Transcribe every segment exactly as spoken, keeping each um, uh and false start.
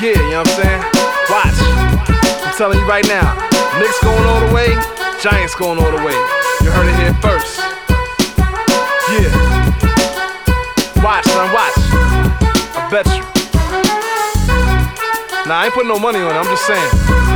Yeah, you know what I'm saying? Watch. I'm telling you right now. Knicks going all the way, Giants going all the way. You heard it here first. Yeah. Watch, son, watch. I bet you. Nah, I ain't putting no money on it, I'm just saying.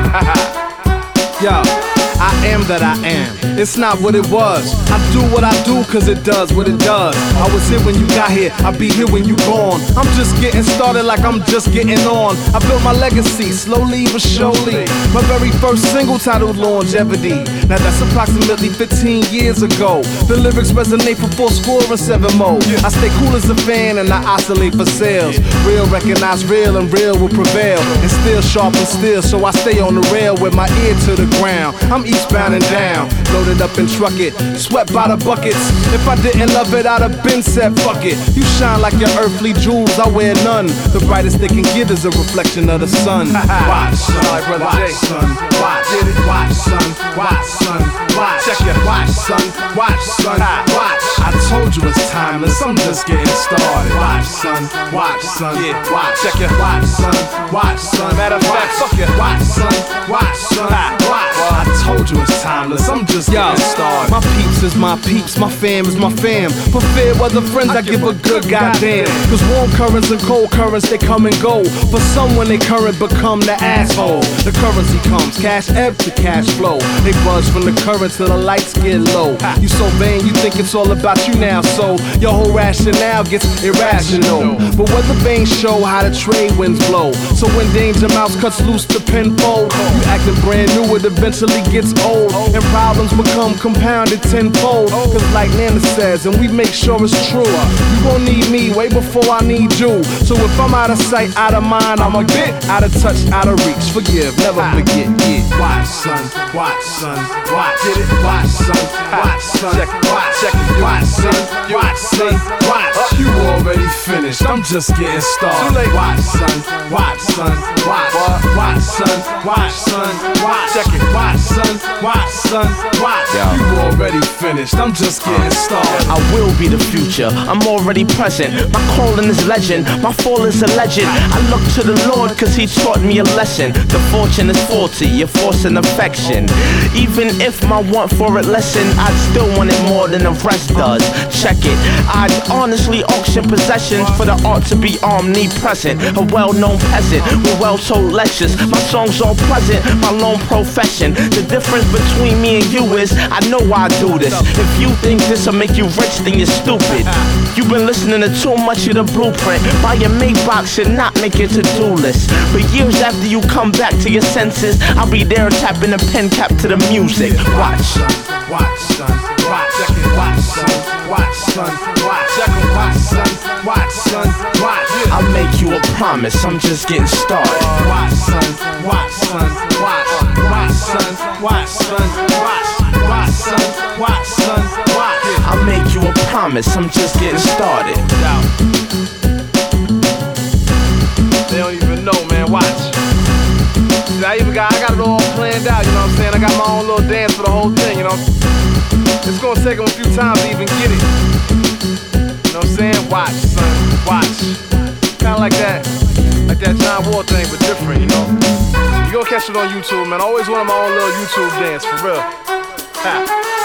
Yo, I am that I am. It's not what it was. I do what I do cause it does what it does. I was here when you got here, I'll be here when you gone. I'm just getting started like I'm just getting on. I built my legacy, slowly but surely. My very first single titled Longevity. Now that's approximately fifteen years ago. The lyrics resonate for four score and seven more. I stay cool as a fan and I oscillate for sales. Real recognize real and real will prevail. And still sharp and still, so I stay on the rail with my ear to the ground. I'm eastbound and down, loaded up and truck it, swept by the buckets. If I didn't love it, I'd have been said fuck it. You shine like your earthly jewels, I wear none. The brightest they can get is a reflection of the sun. Watch, son, brother watch, Jay. son, watch, Get it? watch, son, watch, son, watch. Check it. Watch, son, watch, son, watch. I told you it's timeless, I'm just getting started. Watch, son, watch, son, Yeah. watch. Check it. Watch, son, watch, son. Matter of fact, fuck it. Watch, son, watch, son, watch. I told you it's timeless, I'm just getting started. My peeps is my peeps, my fam is my fam. For fair weather friends, I give a good goddamn. Cause warm currents and cold currents, they come and go. For some, when they current become the asshole. The currency comes, cash ebb to cash flow. They buzz from the current till the lights get low. You so vain, you think it's all about you now. So your whole rationale gets irrational. But what the veins show how the trade winds blow. So when Danger Mouse cuts loose the pinfold, you acting brand new, it eventually gets old. And problems become compounded tenfold. Cause like Nana says, and we make sure it's true, you gon' need me way before I need you. So if I'm out of sight, out of mind, I'm a bit out of touch, out of reach. Forgive, never forget, yeah. Watch, son, watch, son, watch. Get it? Watch, son, watch, son, Check it. watch. Check it. Watch, son, watch, son, watch. You already finished, I'm just getting started. Too late. Watch, son, watch, son, watch. Watch, son, watch, son, watch. Check it. Watch, son, watch, son, watch. You already finished, I'm just getting started. I will be the future, I'm already present. My calling is legend, my fall is a legend. I look to the Lord cause he taught me a lesson. The fortune is faulty, your force and affection. Even if my want for it lessen, I'd still want it more than the rest does. Check it, I'd honestly auction possessions for the art to be omnipresent. A well-known peasant with well-told lectures. My songs all pleasant, my lone profession. The difference between me and you is I know why I do this. If you think this'll make you rich, then you're stupid. You've been listening to too much of the blueprint. Buy your Maybach should not make your to-do list. But years after you come back to your senses, I'll be there tapping a pen cap to the music. Watch. Watch, son, watch, check it, watch, son, watch, son, watch, check it, watch, son, watch, son, watch. I'll make you a promise, I'm just getting started. Watch, son, watch, son, watch, watch, son, watch, son, watch, watch, son, watch, son, watch. I'll make you a promise, I'm just getting started. They don't even know, man. Watch. See, I even got, I got it all planned out, you know what I'm saying? I got my own little dance for the whole thing, you know? It's gonna take them a few times to even get it. You know what I'm saying? Watch, son, watch. Kinda like that, like that John Wall thing, but different, you know? You gonna catch it on YouTube, man. I always wanted my own little YouTube dance, for real. Ha.